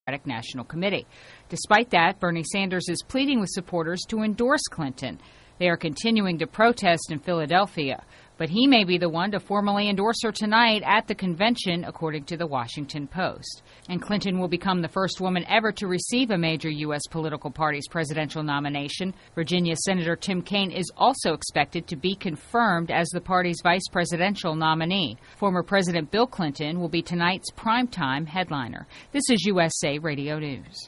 National Committee. Despite that, Bernie Sanders is pleading with supporters to endorse Clinton. They are continuing to protest in Philadelphia, but he may be the one to formally endorse her tonight at the convention, according to the Washington Post. And Clinton will become the first woman ever to receive a major U.S. political party's presidential nomination. Virginia Senator Tim Kaine is also expected to be confirmed as the party's vice presidential nominee. Former President Bill Clinton will be tonight's primetime headliner. This is USA Radio News.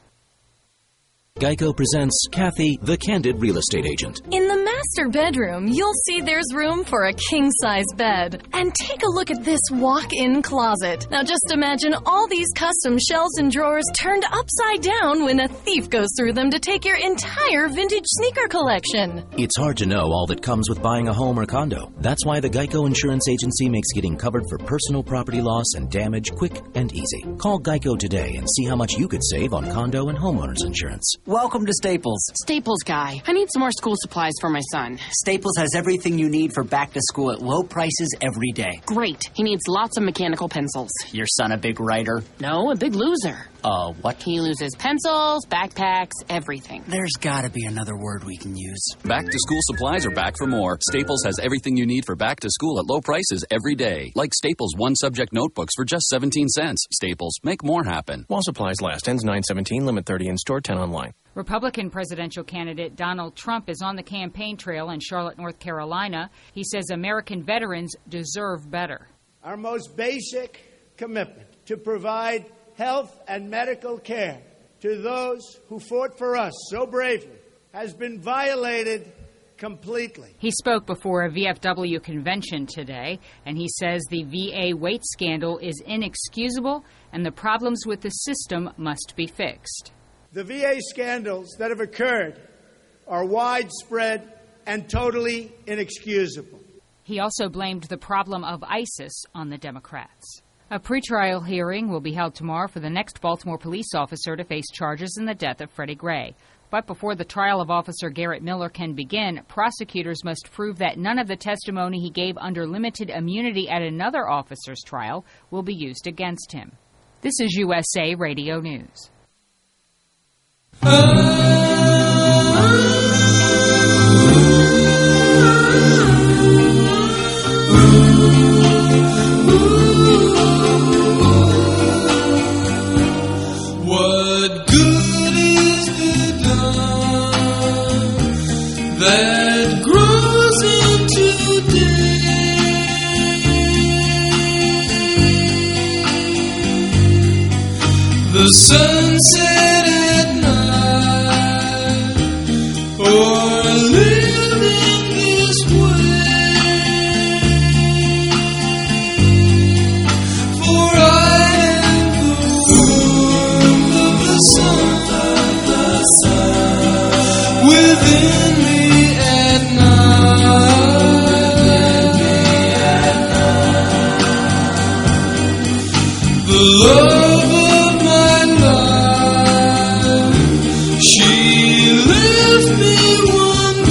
Geico presents Kathy, the Candid Real Estate Agent. In the master bedroom, you'll see there's room for a king-size bed. And take a look at this walk-in closet. Now just imagine all these custom shelves and drawers turned upside down when a thief goes through them to take your entire vintage sneaker collection. It's hard to know all that comes with buying a home or condo. That's why the Geico Insurance Agency makes getting covered for personal property loss and damage quick and easy. Call Geico today and see how much you could save on condo and homeowners insurance. Welcome to Staples. Staples guy. I need some more school supplies for my son. Staples has everything you need for back to school at low prices every day. Great. He needs lots of mechanical pencils. Your son a big writer? No, a big loser. What? He loses pencils, backpacks, everything. There's gotta be another word we can use. Back to school supplies are back for more. Staples has everything you need for back to school at low prices every day. Like Staples one subject notebooks for just 17 cents. Staples, make more happen. While supplies last. Ends 9/17, limit 30 in store, 10 online. Republican presidential candidate Donald Trump is on the campaign trail in Charlotte, North Carolina. He says American veterans deserve better. Our most basic commitment to provide health and medical care to those who fought for us so bravely has been violated completely. He spoke before a VFW convention today, and he says the VA wait scandal is inexcusable and the problems with the system must be fixed. The VA scandals that have occurred are widespread and totally inexcusable. He also blamed the problem of ISIS on the Democrats. A pretrial hearing will be held tomorrow for the next Baltimore police officer to face charges in the death of Freddie Gray. But before the trial of Officer Garrett Miller can begin, prosecutors must prove that none of the testimony he gave under limited immunity at another officer's trial will be used against him. This is USA Radio News. What good is the dawn that grows into day? The sunset at night, or living this way. For I am the warmth of the sun, within me at night. The love of my life, she left me one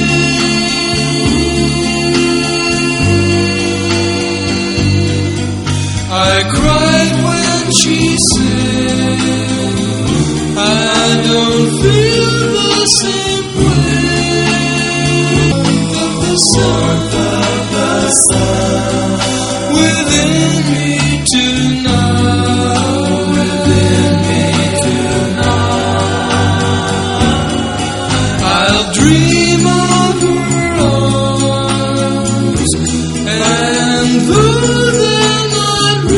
day. I cried when she said, I don't feel the same way. The sun, within me tonight. I'll dream of her arms, and though they're not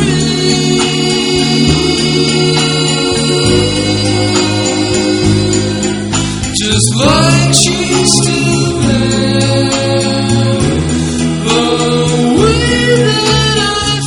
real, just like she's still there, the way that I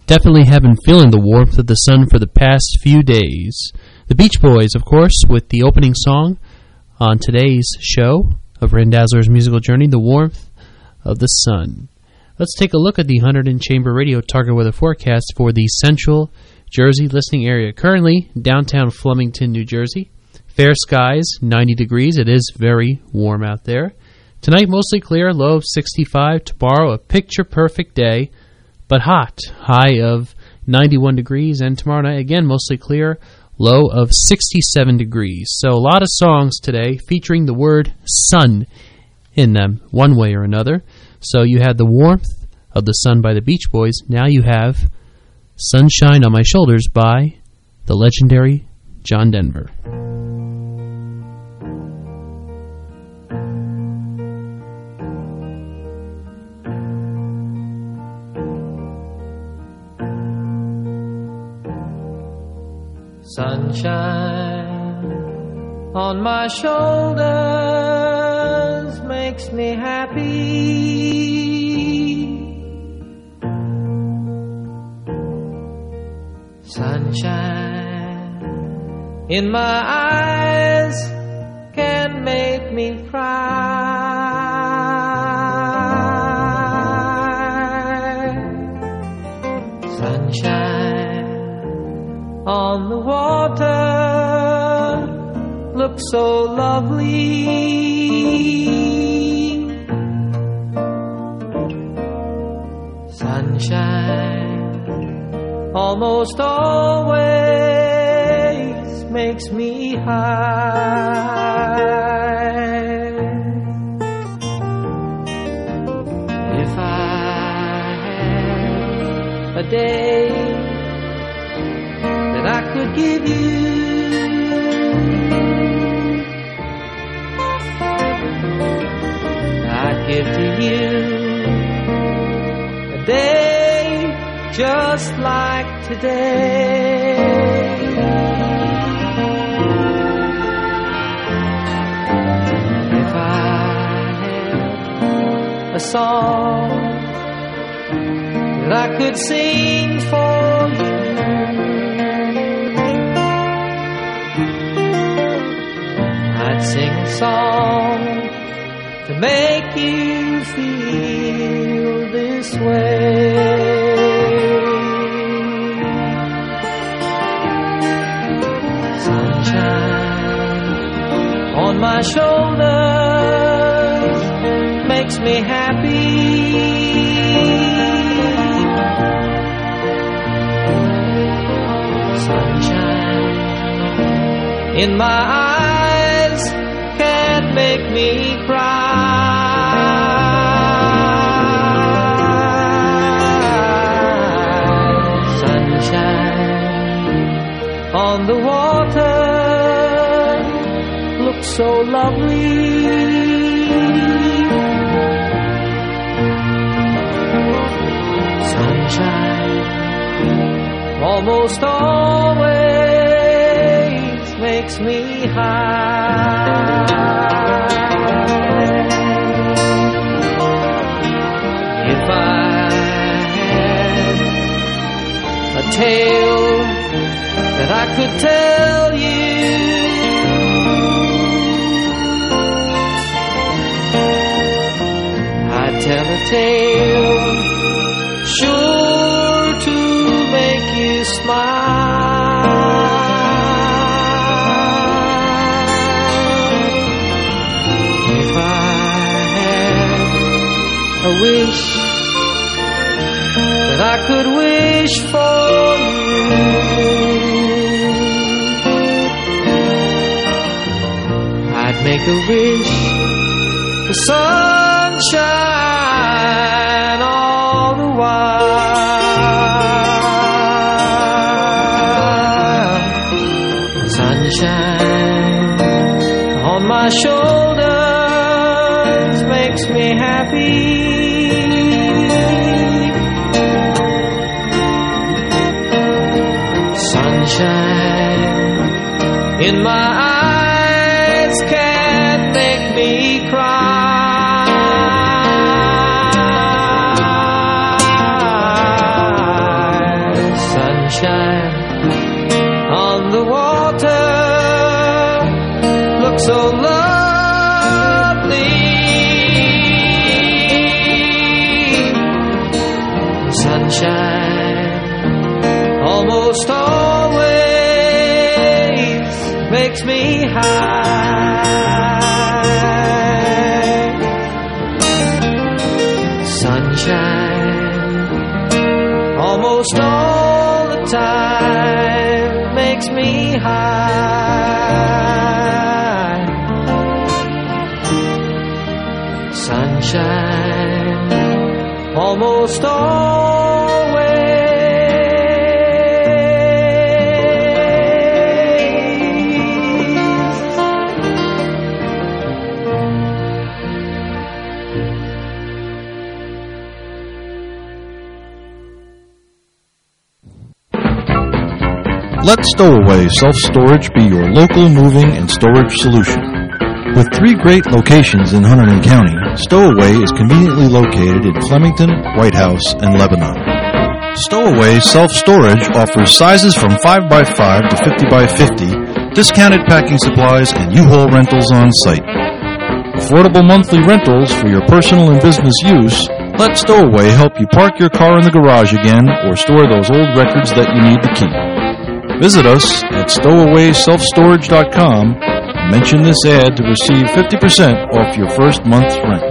Definitely have been feeling the warmth of the sun for the past few days. The Beach Boys, of course, with the opening song on today's show of Randazzler's musical journey, The Warmth of the Sun. Let's take a look at the Hunterdon and Chamber Radio target weather forecast for the Central Jersey listening area. Currently, downtown Flemington, New Jersey. Fair skies, 90 degrees. It is very warm out there. Tonight, mostly clear, low of 65. Tomorrow, a picture-perfect day, but hot, high of 91 degrees. And tomorrow night, again, mostly clear, low of 67 degrees. So a lot of songs today featuring the word sun in them, one way or another. So you had The Warmth of the Sun by the Beach Boys. Now you have Sunshine on My Shoulders by the legendary John Denver. Sunshine on my shoulders makes me happy. Sunshine in my eyes can make me cry. Sunshine on the water looks so lovely. Sunshine almost always makes me high. If I had a day that I could give you, I'd give to you a day just like today. If I had a song that I could sing for you, I'd sing a song to make you feel this way. Sunshine on my shoulders makes me happy. Sunshine in my eyes can make me cry. Sunshine on the water looks so lovely. Sunshine almost always makes me high. If I had a tale that I could tell you, I'd tell a tale sure to make you smile. If I had a wish that I could wish for you, I'd make a wish for sunshine all the while. Sunshine on my shoulders makes me happy. Sunshine in my eyes can make me cry. Sunshine on the water looks so lovely. Sunshine almost always makes me high. Sunshine almost all the time makes me high. Sunshine almost Let Stowaway Self-Storage be your local moving and storage solution. With 3 great locations in Hunterdon County, Stowaway is conveniently located in Flemington, White House, and Lebanon. Stowaway Self-Storage offers sizes from 5x5 to 50x50, discounted packing supplies, and U-Haul rentals on site. Affordable monthly rentals for your personal and business use. Let Stowaway help you park your car in the garage again or store those old records that you need to keep. Visit us at stowawayselfstorage.com and mention this ad to receive 50% off your first month's rent.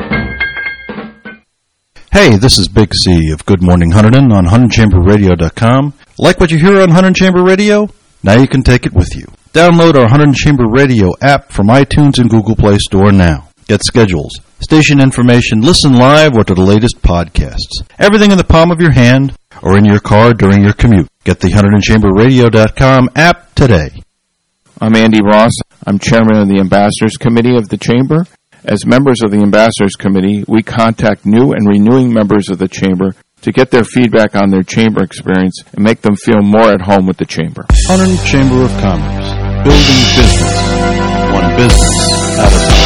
Hey, this is Big C of Good Morning Hunterdon on HunterdonChamberRadio.com. Like what you hear on Hunterdon Chamber Radio? Now you can take it with you. Download our Hunterdon Chamber Radio app from iTunes and Google Play Store now. Get schedules, station information, listen live, or to the latest podcasts. Everything in the palm of your hand or in your car during your commute. Get the HunterdonChamberRadio.com app today. I'm Andy Ross. I'm chairman of the Ambassadors Committee of the Chamber. As members of the Ambassadors Committee, we contact new and renewing members of the Chamber to get their feedback on their Chamber experience and make them feel more at home with the Chamber. Hunterdon Chamber of Commerce. Building business. One business at a time.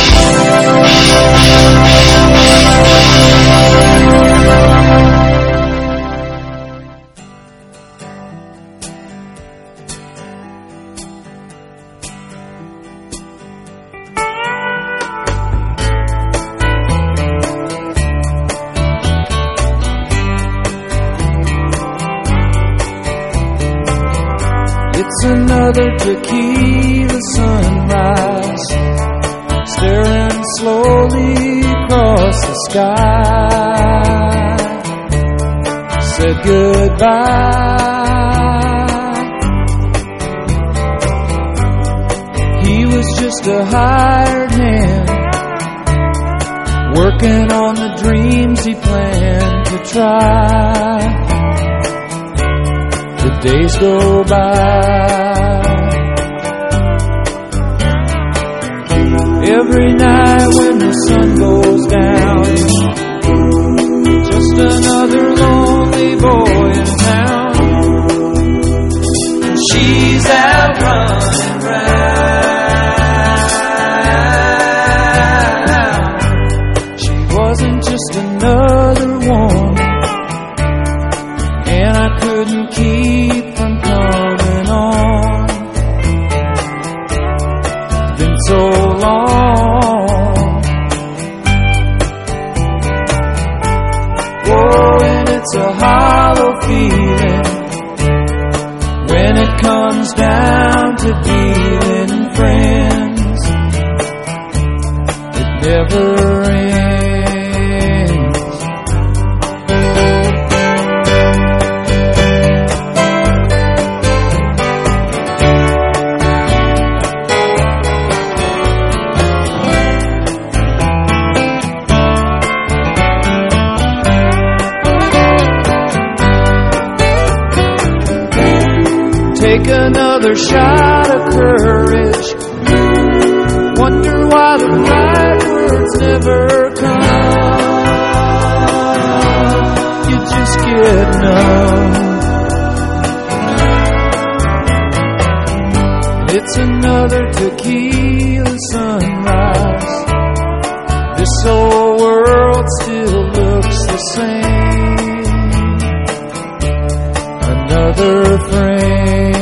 It's another tequila sunrise, staring slowly across the sky. Said goodbye. He was just a hired hand, working on the dreams he planned to try. The days go by. Every night when the sun goes down, just another lonely boy in town. She's out running round. She wasn't just another one, and I couldn't keep from coming on. Been so long. Oh, and it's a hollow feeling when it comes down to dealing friends. It never ends. Take another shot of courage. Wonder why the right words never come. You just get numb. It's another tequila sunrise. This whole world still looks the same. brother friend.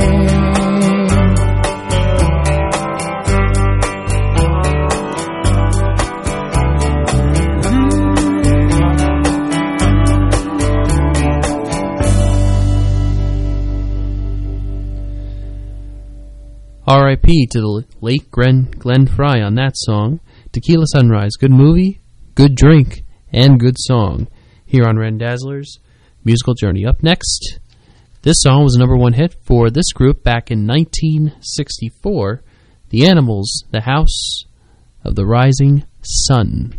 R.I.P. to the late Glenn Frey on that song. Tequila Sunrise, good movie, good drink, and good song. Here on Rendazzler's Musical Journey. Up next, this song was a #1 hit for this group back in 1964. The Animals, The House of the Rising Sun.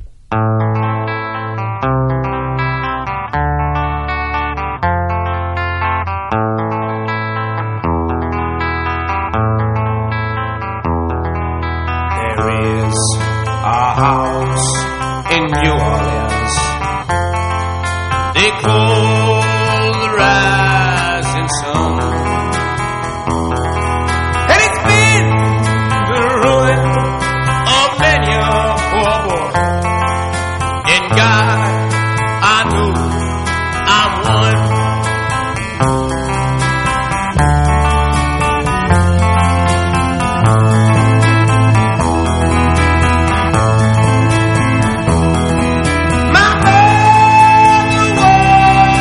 House in New Orleans they call the rising sun, and it's been the ruin of many a poor boy. In God I know I'm one. My mother was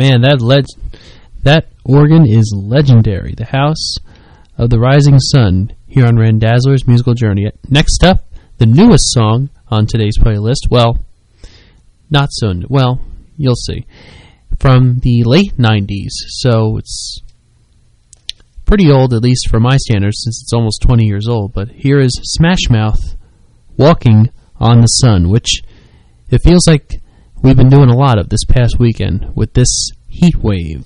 Man, that organ is legendary. The House of the Rising Sun here on Randazzler's Musical Journey. Next up, the newest song on today's playlist. Well, not so new. Well, you'll see. From the late 90s, so it's pretty old, at least for my standards, since it's almost 20 years old. But here is Smash Mouth, Walking on the Sun, which it feels like we've been doing a lot of this past weekend with this heat wave.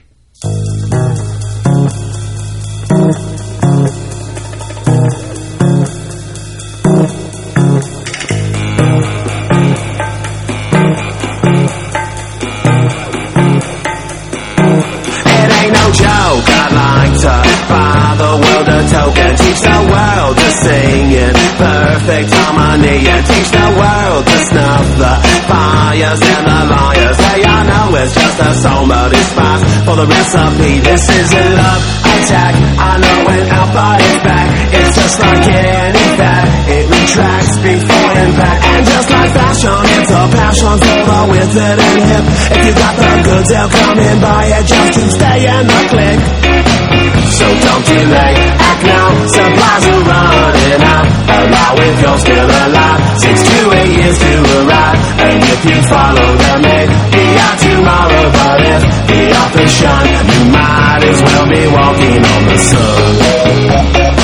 Joke, I'd like to buy the world a token, teach the world to sing in perfect harmony, and teach the world to snuff the fires and the liars. Hey, I know it's just a song, but it's fast for the recipe. This is a love attack. I know when out, but it's back. It's just like any fat, it retracts before impact. And just like fashion, it's a passion for the withered and hip. If you got the goods, they'll come in buy it just to stay in the click. So don't delay, act now, supplies are running out. Allow if you're still alive, 6 to 8 years to arrive. And if you follow the maid, be out tomorrow. But if the author shun, you might as well be walking on the sun.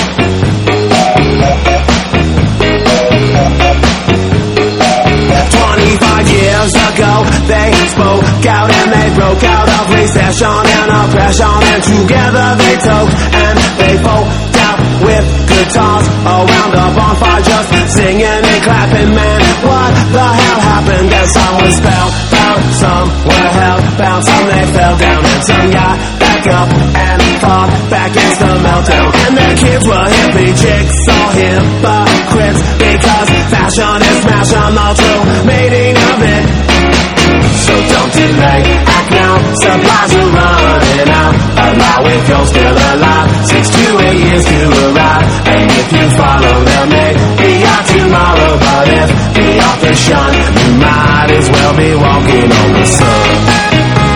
25 years ago, they spoke out and they broke out of recession and oppression, and together they took and they folk out with guitars around a bonfire, just singing and clapping. Man, what the hell happened? Guess I was spellbound. Some were hellbound, some they fell down, and some got back up and fought back against the meltdown. And their kids were hippie jigsaw hypocrites, because fashion is smashing the true meaning of it. So don't delay, act now, supplies are running out. Allow if you're still alive, 6 to 8 years to arrive. And if you follow them, maybe out tomorrow. But if the author shun, you might as well be walking on the sun.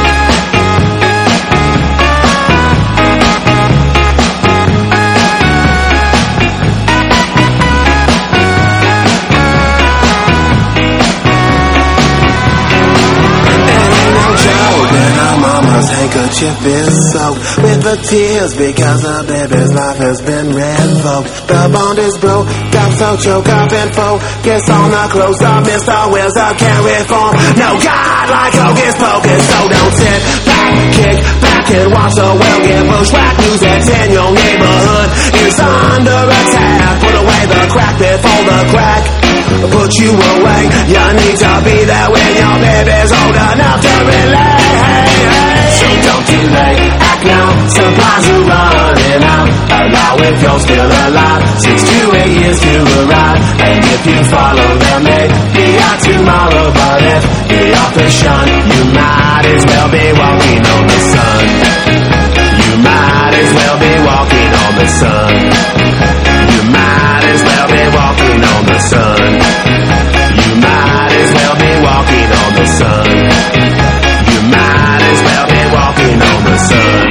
Handkerchief is soaked with the tears because the baby's life has been revoked. The bond is broke, got so choke up and focus on the close up. Mr. Wheels can't reform. No God like Hocus Pocus. So don't sit back, kick back and watch the world get bushwhacked. News that's in your neighborhood is under attack. Put away the crack before the crack put you away. You need to be there when your baby's old enough to relate. So don't delay, act now, supplies are running out. Allow if you're still alive, 6 to 8 years to arrive. And if you follow them, maybe out tomorrow. But if the author shun, you might as well be walking on the sun. You might as well be walking on the sun. You might as well be walking on the sun. You might as well be walking on the sun. You might as well be walking on the sun.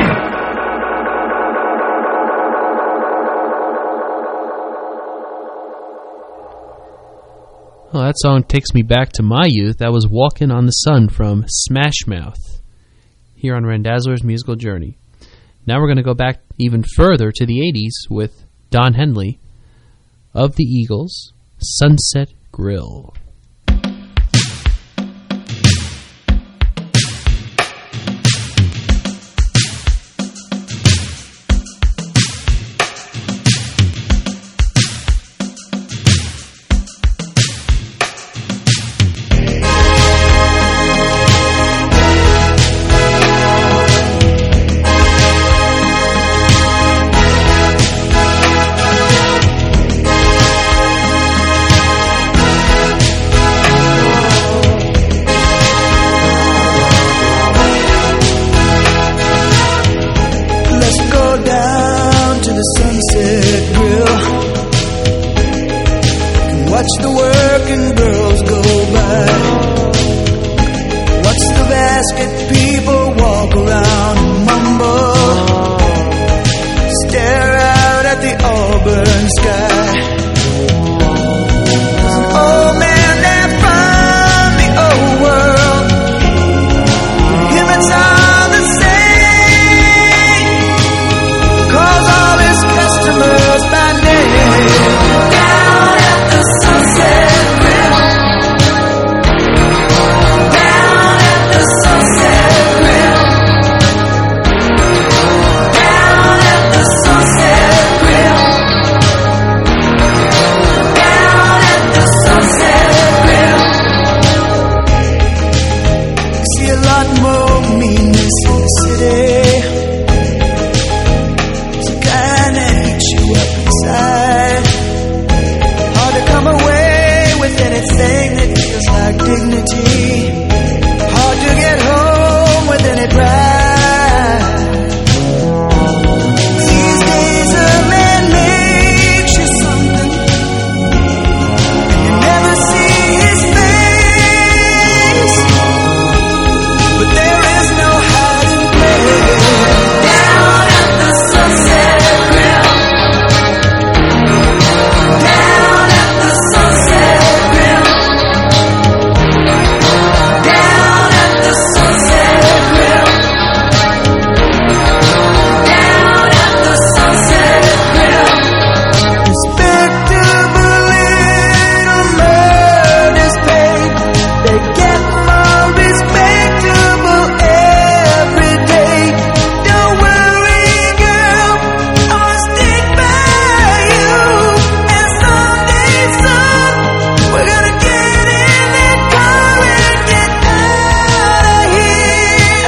Well, that song takes me back to my youth. That was Walking on the Sun from Smash Mouth here on Randazzler's Musical Journey. Now we're going to go back even further to the 80s with Don Henley of the Eagles, Sunset Grill. Watch the working girls go by. Watch the basket, people walk around and mumble, stare out at the auburn sky. There's an old man there from the old world, him it's all the same, calls all his customers by name. Down at the Sunset Grill, down at the Sunset Grill, down at the Sunset Grill, down at the Sunset Grill. See a lot more meanness in the city. It's the kind that eats you up inside. Hard to come away with anything that feels like dignity. Hard to get home with any pride. These days a man makes you something, and you never see his face. But there is no hiding place. Down at the Sunset Grill, down at the Sunset Grill, down at the Sunset Grill, down at the Sunset Grill. Respectable little murders paid. They get more respectable every day. Don't worry, girl, I'll stick by you. And someday, son, we're gonna get in that car and get out of here.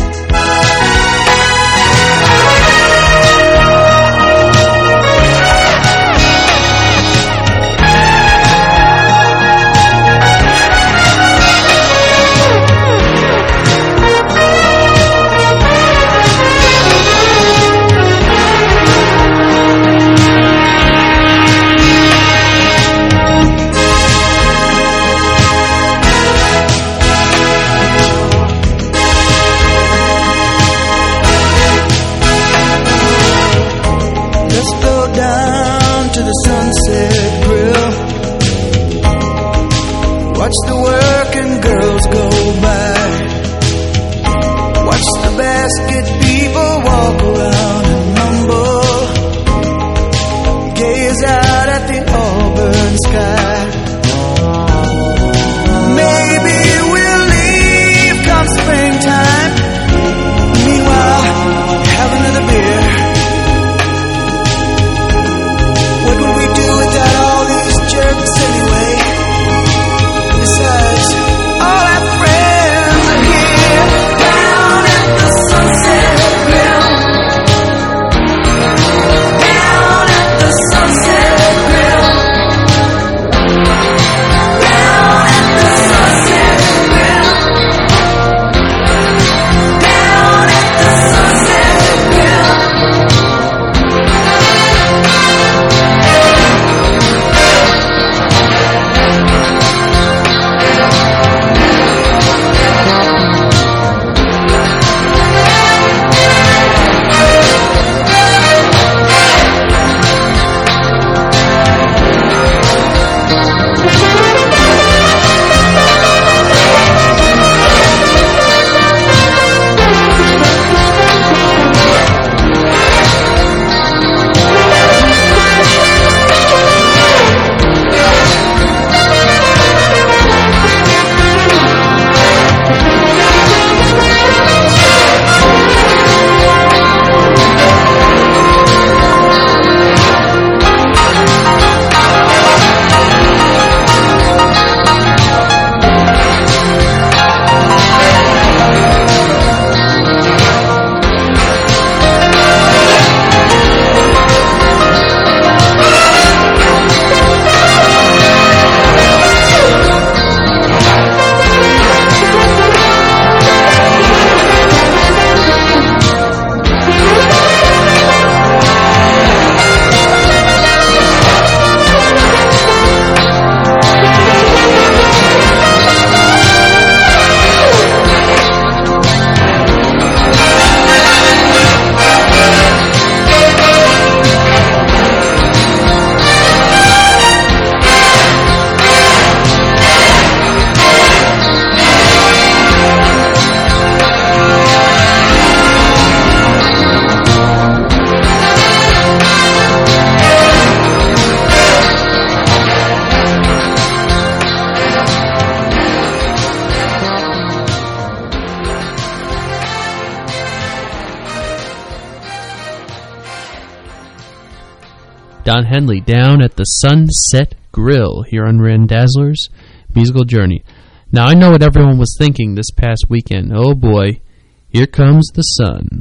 Let's go down to the Sunset Grill. Watch the working girls go by. Watch the basket people walk around and mumble, gaze out at the auburn sky. Maybe we'll leave come springtime. Meanwhile, have another beer. What would we do without all these jerks anyway? Besides, all our friends are here. Down at the Sunset Grill, down at the Sunset Grill, Don Henley down at the Sunset Grill here on Randazzler's Musical Journey. Now, I know what everyone was thinking this past weekend. Oh boy, here comes the sun.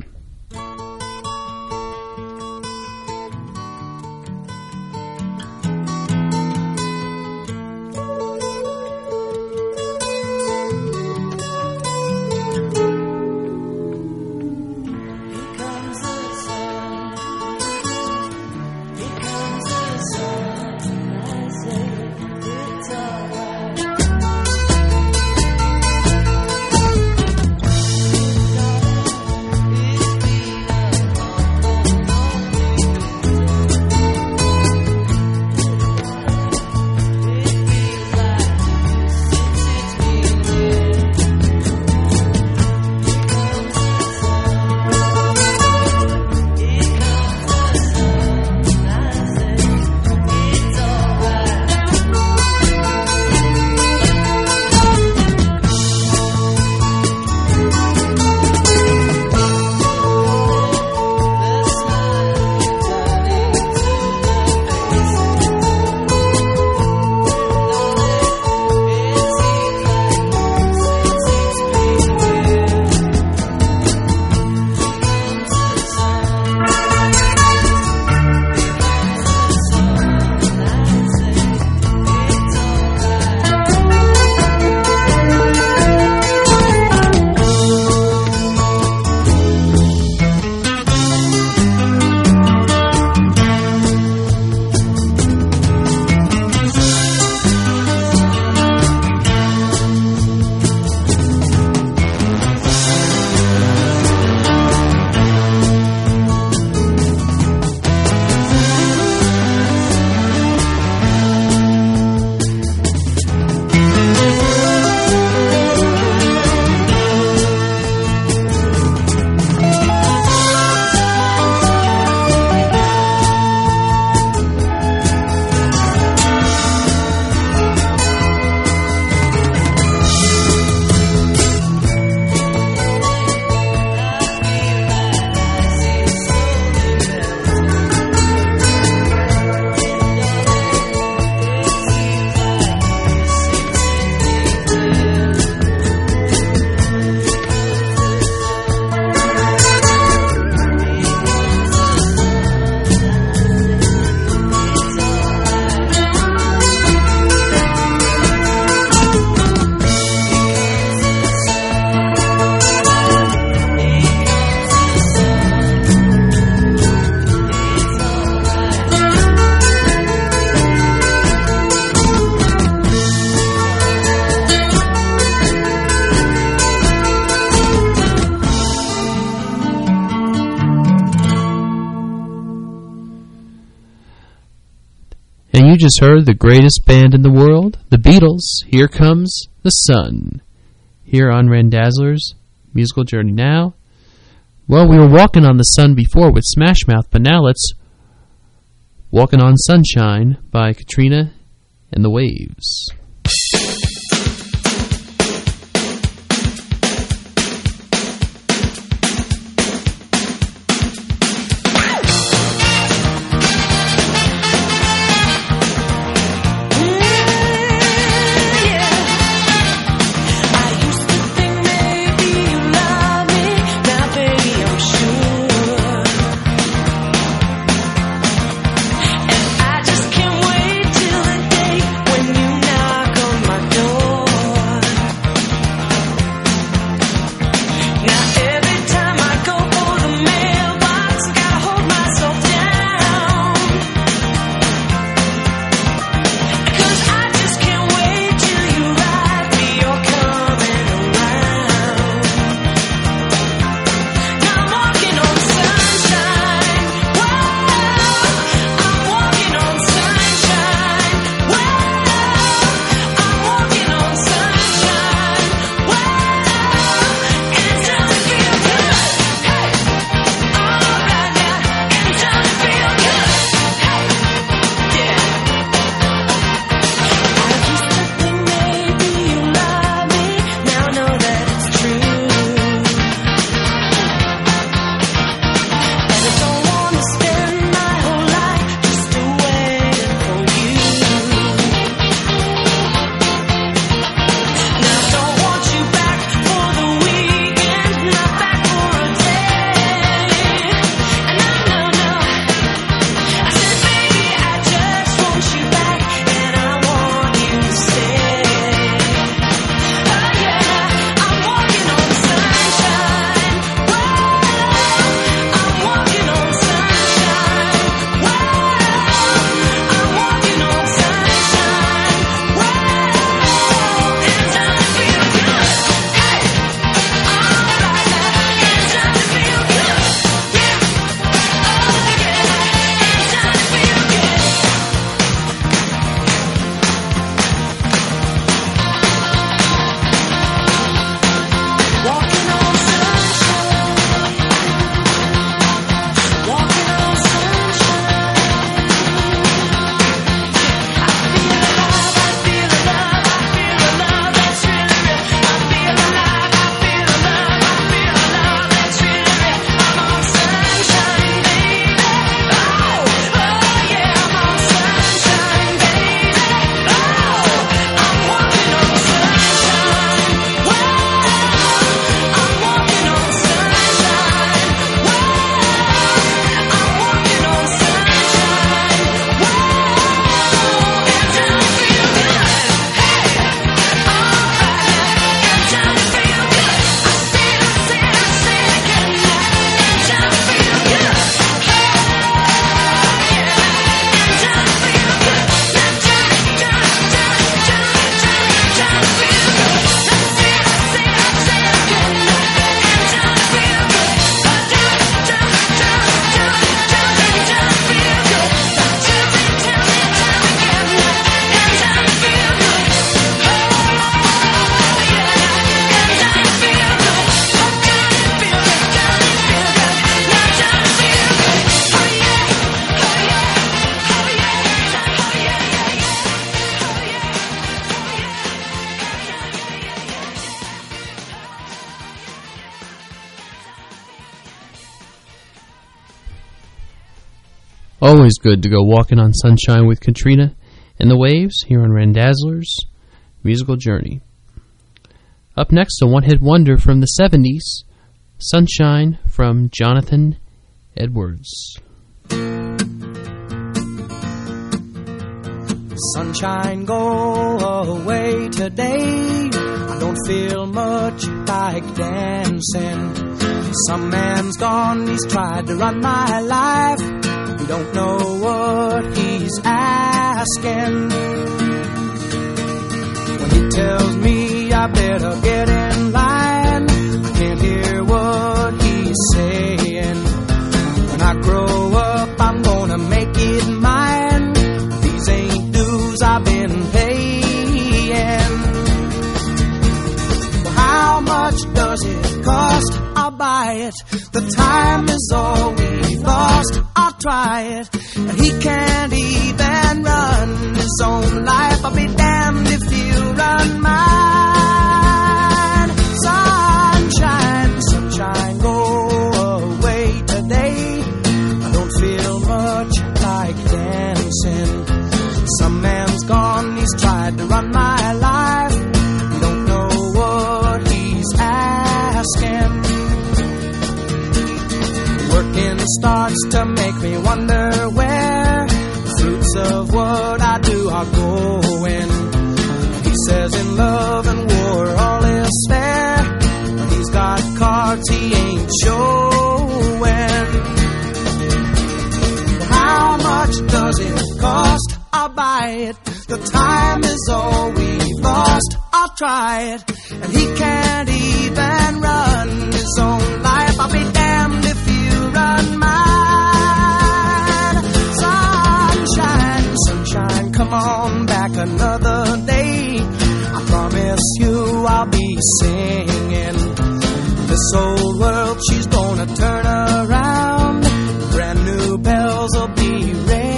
You just heard the greatest band in the world, the Beatles. Here Comes the Sun. Here on Randazzler's Musical Journey now. Well, we were walking on the sun before with Smash Mouth, but now let's Walking on Sunshine by Katrina and the Waves. I just can't wait till the day when you knock Always good to go walking on sunshine with Katrina and the Waves here on Randazzler's Musical Journey. Up next, a one-hit wonder from the 70s, Sunshine from Jonathan Edwards. Sunshine, go away today. I don't feel much like dancing. Some man's gone, he's tried to run my life. You don't know what he's asking. When he tells me I better get in line, I can't hear what he's saying. When I grow up, I'm gonna make it mine. These ain't dues I've been paying. Well, how much does it cost? I'll buy it. The time is all we've lost. I'll try it. And he can't even run his own life. I'll be damned if you run mine. Sunshine, sunshine, go away today. I don't feel much like dancing. Some man's gone, he's tried to run my life. You don't know what he's asking. Working starts to make me wonder where the fruits of what I do are going. He says in love and war all is fair, but he's got cards he ain't showing. Well, how much does it cost? I'll buy it. The time is all we've lost. I'll try it. And he can't even run his own life. I'll be damned if you run mine. Sunshine, sunshine, come on back another day. I promise you I'll be singing. This old world, she's gonna turn around. Brand new bells will be ringing.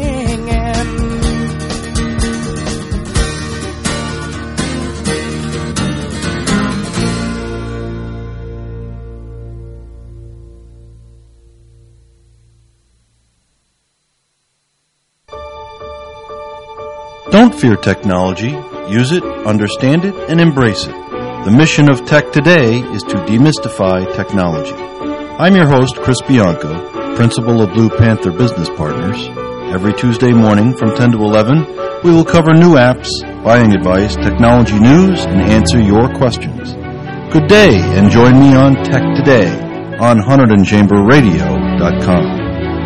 Don't fear technology. Use it, understand it, and embrace it. The mission of Tech Today is to demystify technology. I'm your host, Chris Bianco, principal of Blue Panther Business Partners. Every Tuesday morning from 10 to 11, we will cover new apps, buying advice, technology news, and answer your questions. Good day, and join me on Tech Today on HunterdonChamberRadio.com.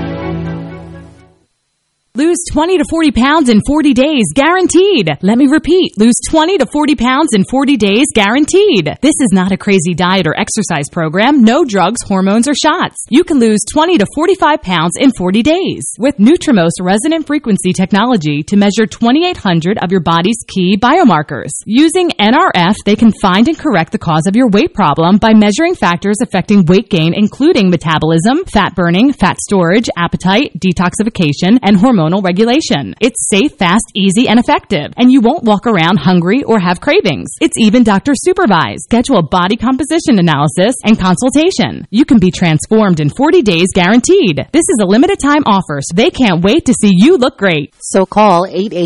Lose 20 to 40 pounds in 40 days, guaranteed. Let me repeat, lose 20 to 40 pounds in 40 days, guaranteed. This is not a crazy diet or exercise program, no drugs, hormones, or shots. You can lose 20 to 45 pounds in 40 days with Nutrimost resonant frequency technology to measure 2,800 of your body's key biomarkers. Using NRF, they can find and correct the cause of your weight problem by measuring factors affecting weight gain, including metabolism, fat burning, fat storage, appetite, detoxification, and hormonal regulation. It's safe, fast, easy, and effective, and you won't walk around hungry or have cravings. It's even doctor supervised. Schedule a body composition analysis and consultation. You can be transformed in 40 days guaranteed. This is a limited time offer, so they can't wait to see you look great. So call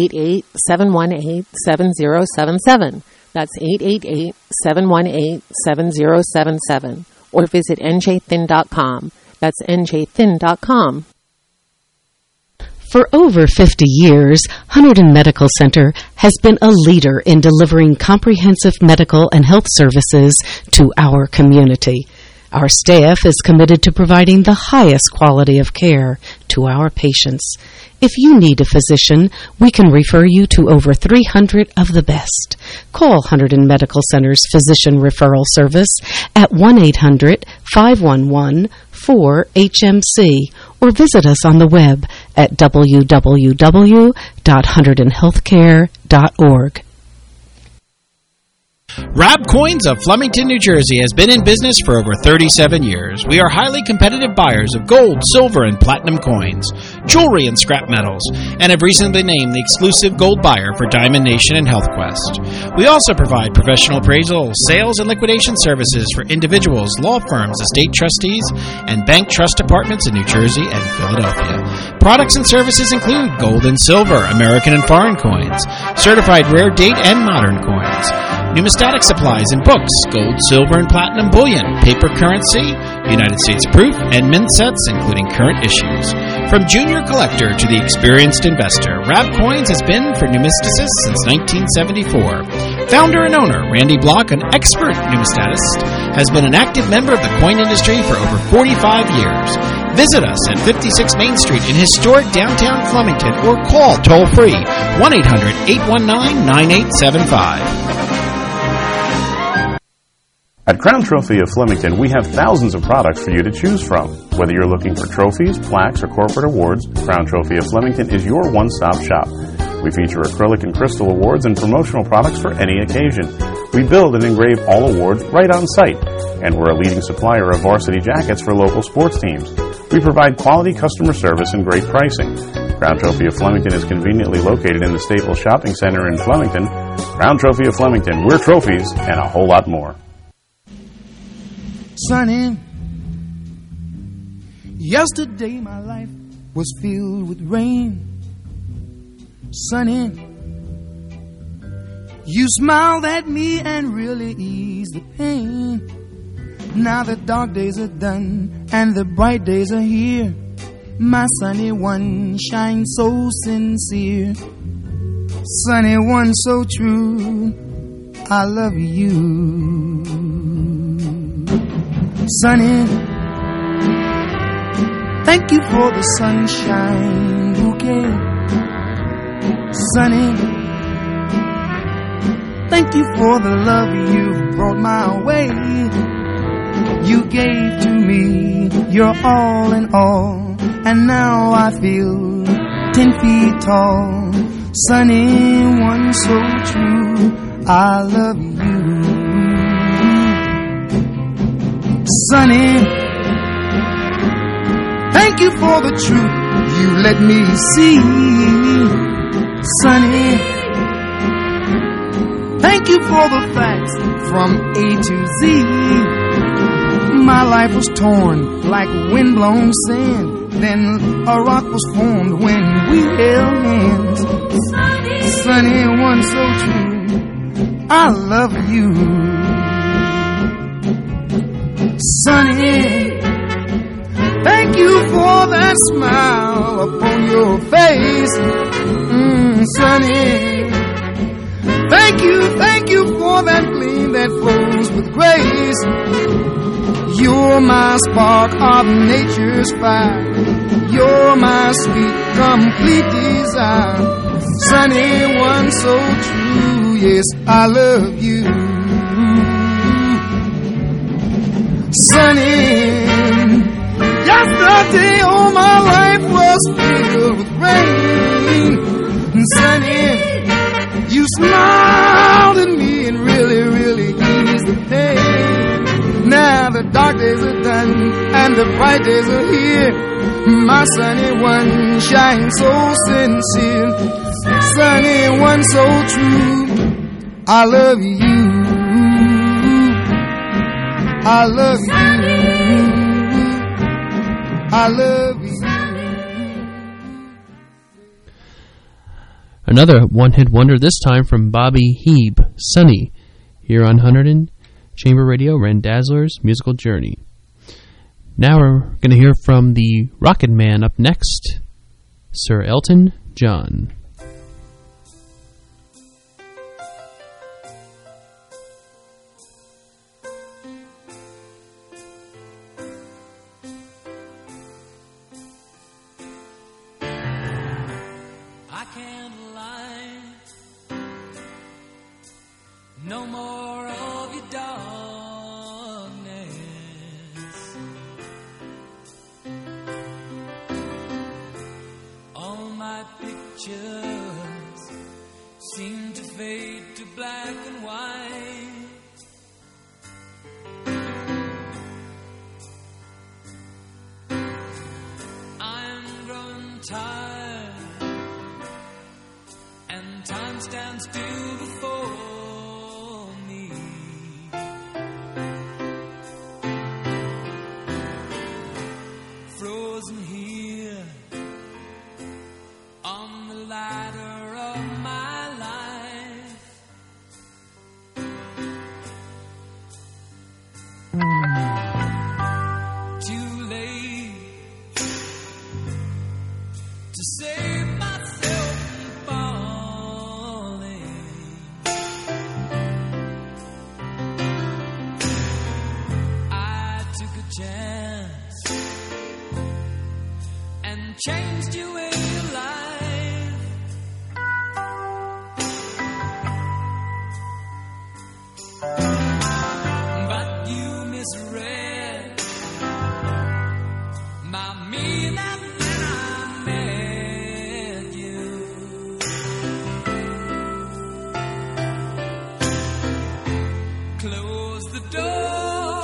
888-718-7077. That's 888-718-7077. Or visit njthin.com. That's njthin.com. For over 50 years, Hunterdon Medical Center has been a leader in delivering comprehensive medical and health services to our community. Our staff is committed to providing the highest quality of care to our patients. If you need a physician, we can refer you to over 300 of the best. Call Hunterdon Medical Center's Physician Referral Service at 1-800-511-4HMC or visit us on the web at www.hunterdonhealthcare.org. Rab Coins of Flemington, New Jersey has been in business for over 37 years. We are highly competitive buyers of gold, silver, and platinum coins, jewelry, and scrap metals, and have recently named the exclusive gold buyer for Diamond Nation and HealthQuest. We also provide professional appraisal, sales, and liquidation services for individuals, law firms, estate trustees, and bank trust departments in New Jersey and Philadelphia. Products and services include gold and silver, American and foreign coins, certified rare date and modern coins, numismatic supplies and books, gold, silver, and platinum bullion, paper currency, United States proof, and mint sets, including current issues. From junior collector to the experienced investor, Rab Coins has been for numisticists since 1974. Founder and owner Randy Block, an expert numismatist, has been an active member of the coin industry for over 45 years. Visit us at 56 Main Street in historic downtown Flemington or call toll-free 1-800-819-9875. At Crown Trophy of Flemington, we have thousands of products for you to choose from. Whether you're looking for trophies, plaques, or corporate awards, Crown Trophy of Flemington is your one-stop shop. We feature acrylic and crystal awards and promotional products for any occasion. We build and engrave all awards right on site, and we're a leading supplier of varsity jackets for local sports teams. We provide quality customer service and great pricing. Crown Trophy of Flemington is conveniently located in the Staples Shopping Center in Flemington. Crown Trophy of Flemington, we're trophies and a whole lot more. Sonny, yesterday my life was filled with rain. Sonny, you smiled at me and really eased the pain. Now the dark days are done and the bright days are here. My sunny one shines so sincere. Sunny one so true, I love you. Sunny, thank you for the sunshine bouquet. Sunny, thank you for the love you brought my way. You gave to me your all in all, and now I feel 10 feet tall. Sunny one so true, I love you. Sunny, thank you for the truth you let me see. Sunny, thank you for the facts from A to Z. My life was torn like windblown sand. Then a rock was formed when we held hands. Sunny one so true, I love you. Sunny, thank you for that smile upon your face. Sunny, thank you for that gleam that flows with grace. You're my spark of nature's fire. You're my sweet, complete desire. Sunny one so true, yes, I love you. Sunny, yesterday all my life was filled with rain. Sunny, you smiled at me and really, really eased the pain. Now the dark days are done and the bright days are here. My sunny one shines so sincere. Sunny one so true, I love you. I love you. I love you. Another one-hit wonder, this time from Bobby Heeb, Sunny, here on Hunterdon Chamber Radio, Randazzler's Musical Journey. Now we're going to hear from the Rocket Man up next, Sir Elton John. No more of your darkness. All my pictures seem to fade to black and white. still before me. Frozen here on the ladder of my life. Too late to save myself from falling. I took a chance and changed your way of life. But you misread my meaning when I met you. Close the door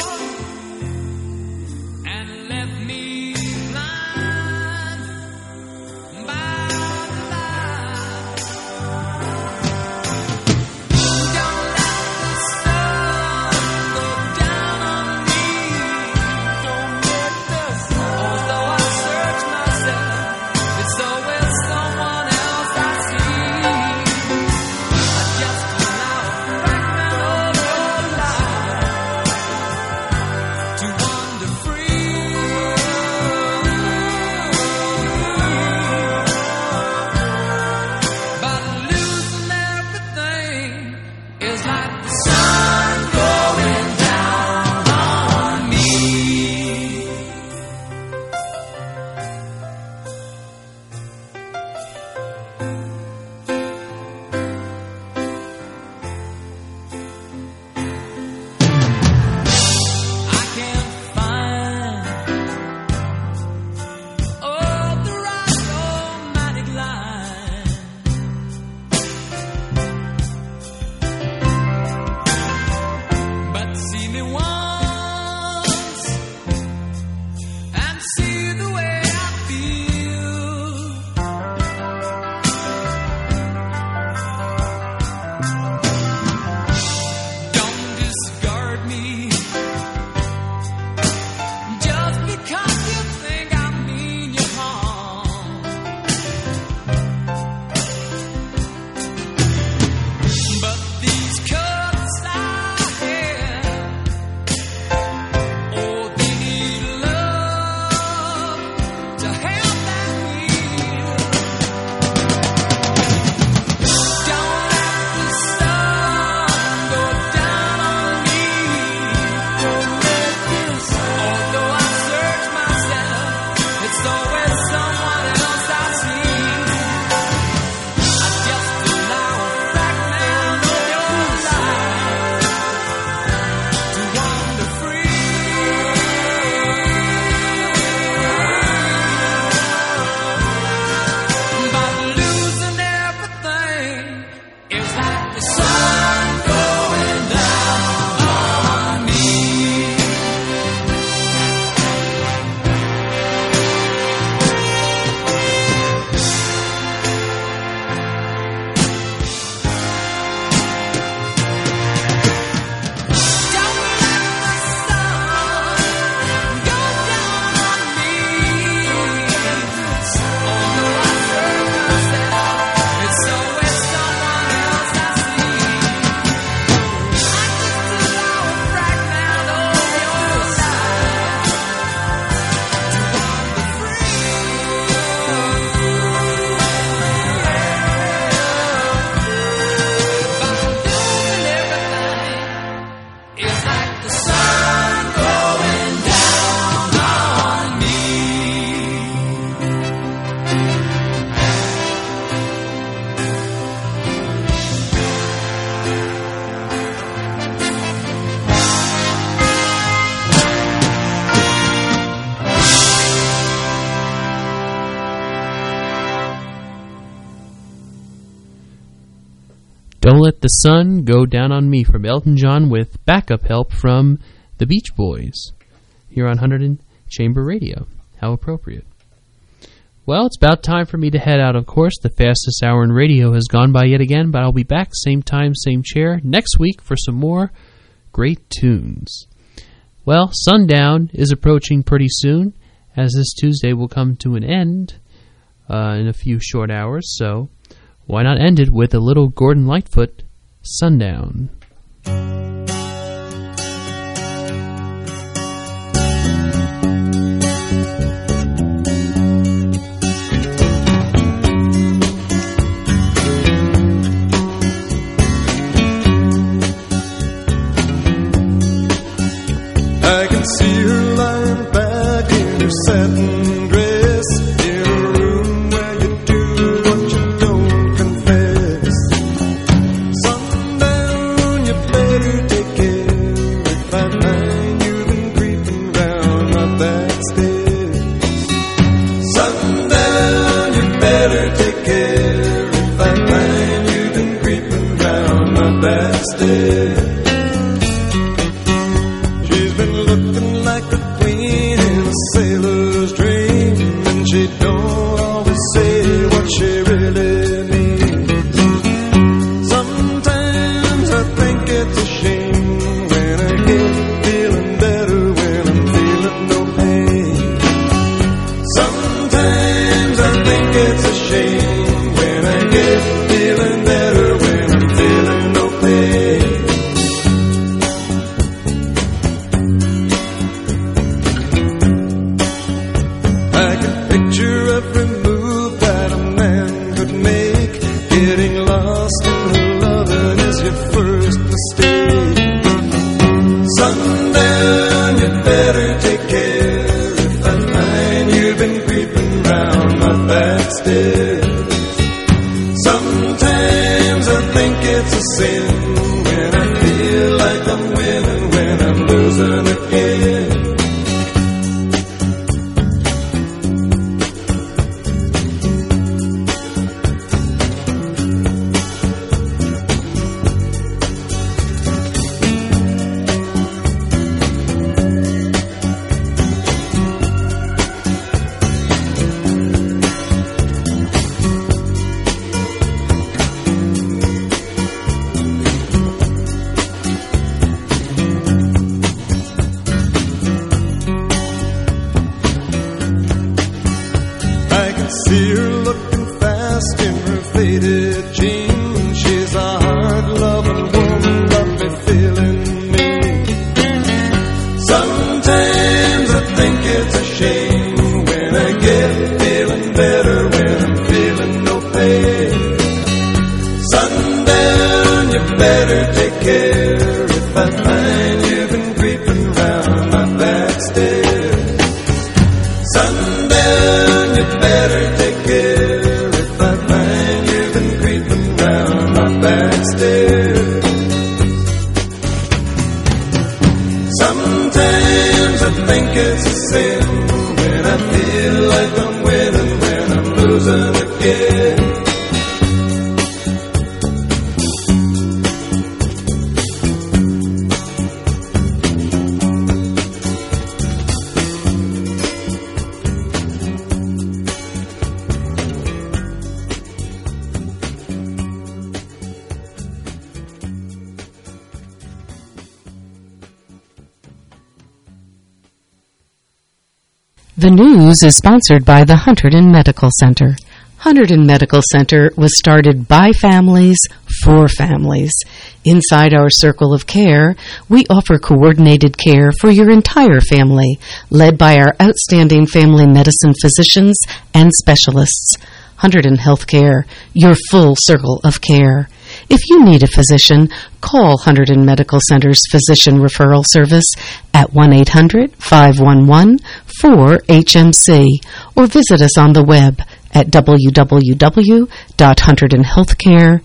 and left me blind by the light. Don't let the sun go down on me. Don't let the sun. Although I search myself, it's always someone else I see. I just allow a fragment of your life to wander free. But losing everything is like the sun going down on me. I can't find the right romantic line. But see me once and see the way I feel. Don't discard me just because you think I mean you harm. But these cuts I have, oh, they need love to help them heal. Don't let the sun go down on me. Don't let this. Although I search myself, it's always someone else I see. I just allow a fragment of your life to wander free. But losing everything is like the sun going down on me. It's like the sun going down on me. Don't Let the Sun Go Down on Me from Elton John with backup help from the Beach Boys here on 100 Chamber Radio. How appropriate. Well, it's about time for me to head out, of course. The fastest hour in radio has gone by yet again, but I'll be back same time, same chair next week for some more great tunes. Well, sundown is approaching pretty soon, as this Tuesday will come to an end in a few short hours, so why not end it with a little Gordon Lightfoot, Sundown. I can see her lying back in her satin dress in a room where you do what you don't confess. Sundown, you better take care if I find you've been creeping round my back stairs. Sundown, you better take care if I find you've been creeping round my back stairs. Sailor's dream, and she don't always say what she really means. Sometimes I think it's a shame when I get feeling better when I'm feeling no pain. Sometimes I think it's a shame when I get feeling better when I'm feeling no pain. Every move that a man could make, getting lost in her loving is your first mistake. Sundown, you better take care if I find you've been creeping round my back stairs. Sometimes I think it's a sin when I feel like I'm winning when I'm losing again. See her looking fast in her faded jeans. She's a hard-loving woman, got me feeling mean. Sometimes I think it's a shame when I get feeling better when I'm feeling no pain. Sundown, you better take care if I find you've been creeping round my back stairs. Sundown, you better take care if I find you've been creeping round my back stairs. Sometimes I think it's a sin when I feel like I'm winning when I'm losing again. The news is sponsored by the Hunterdon Medical Center. Hunterdon Medical Center was started by families for families. Inside our circle of care, we offer coordinated care for your entire family, led by our outstanding family medicine physicians and specialists. Hunterdon Healthcare, your full circle of care. If you need a physician, call Hunterdon Medical Center's Physician Referral Service at 1-800-511-4HMC or visit us on the web at www.hunterdonhealthcare.org.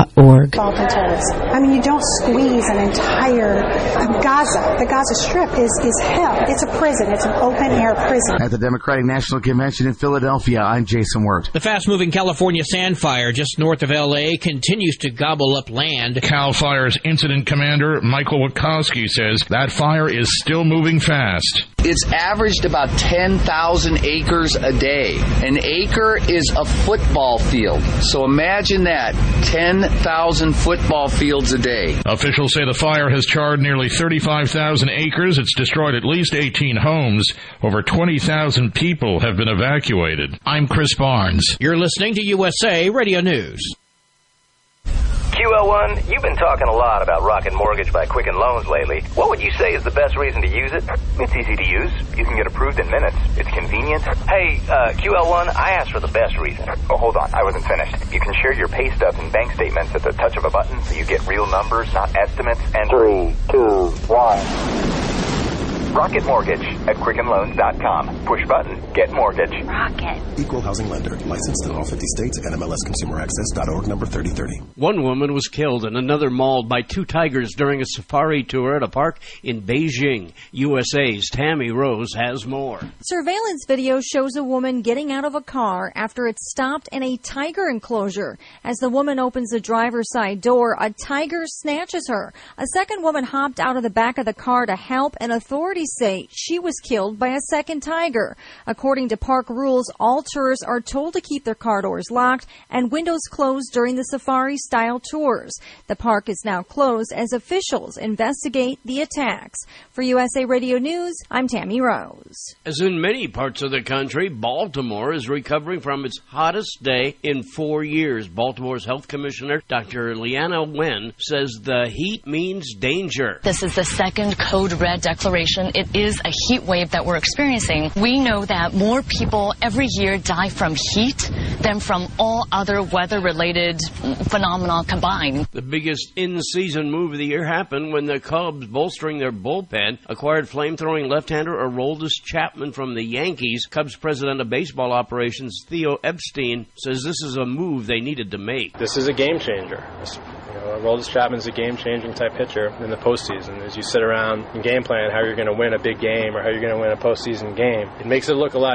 I mean, you don't squeeze an entire Gaza. The Gaza Strip is hell. It's a prison. It's an open-air prison. At the Democratic National Convention in Philadelphia, I'm Jason Wirt. The fast-moving California Sand Fire just north of L.A. continues to gobble up land. CAL FIRE's incident commander, Michael Wachowski, says that fire is still moving fast. It's averaged about 10,000 acres a day. An acre is a football field. So imagine that, 10,000 football fields a day. Officials say the fire has charred nearly 35,000 acres. It's destroyed at least 18 homes. Over 20,000 people have been evacuated. I'm Chris Barnes. You're listening to USA Radio News. QL1, you've been talking a lot about Rocket Mortgage by Quicken Loans lately. What would you say is the best reason to use it? It's easy to use. You can get approved in minutes. It's convenient. Hey, QL1, I asked for the best reason. Oh, hold on. I wasn't finished. You can share your pay stubs and bank statements at the touch of a button, so you get real numbers, not estimates. And 3, 2, 1. Rocket Mortgage at QuickenLoans.com. Push button, get mortgage. Rocket. Equal housing lender. Licensed in all 50 states. NMLSConsumerAccess.org number 3030. One woman was killed and another mauled by 2 tigers during a safari tour at a park in Beijing. USA's Tammy Rose has more. Surveillance video shows a woman getting out of a car after it stopped in a tiger enclosure. As the woman opens the driver's side door, a tiger snatches her. A second woman hopped out of the back of the car to help, and authorities say she was killed by a second tiger. According to park rules, all tourists are told to keep their car doors locked and windows closed during the safari-style tours. The park is now closed as officials investigate the attacks. For USA Radio News, I'm Tammy Rose. As in many parts of the country, Baltimore is recovering from its hottest day in 4 years. Baltimore's Health Commissioner, Dr. Leanna Wen, says the heat means danger. This is the second code red declaration. It is a heat wave that we're experiencing. We know that more people every year die from heat than from all other weather-related phenomena combined. The biggest in-season move of the year happened when the Cubs, bolstering their bullpen, acquired flamethrowing left-hander Aroldis Chapman from the Yankees. Cubs president of baseball operations, Theo Epstein, says this is a move they needed to make. This is a game changer. Aroldis Chapman's a game-changing type pitcher in the postseason. As you sit around and game plan how you're going to win a big game or how you're going to win a postseason game, it makes it look a lot